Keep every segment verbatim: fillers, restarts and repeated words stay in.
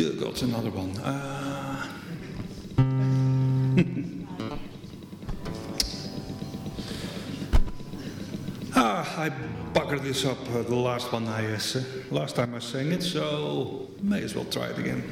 Dear God, another one. Uh... ah, I buggered this up uh, the last one I uh, last time I sang it, so may as well try it again.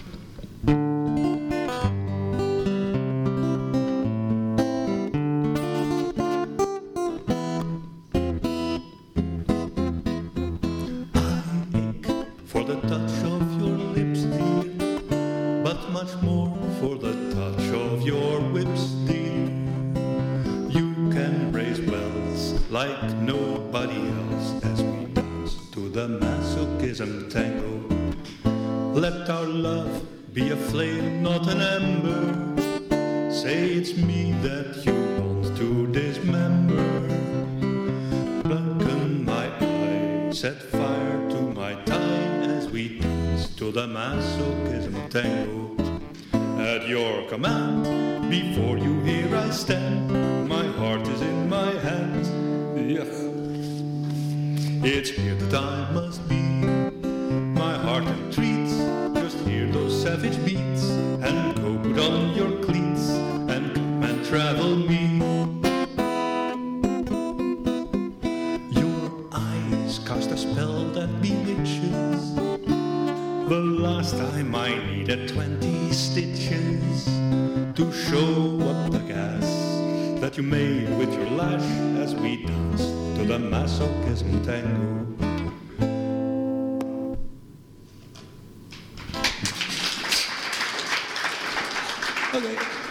For the touch of your lips, dear, but much more for the touch of your whips, dear. You can raise wells like nobody else as we dance to the masochism tango. Let our love be a flame, not an ember. Say it's me that you want to dismember. Blacken my eye, set fire to my tie as we dance to the masochism tango. At your command, before you here I stand. My heart is in my hands. Yuck. It's here that I must be. My heart entreats. Just hear those savage beats and go put on your cleats and come and travel me. Cast a spell that bewitches. The last time I needed twenty stitches to show up the gas that you made with your lash as we dance to the masochism tango. Okay.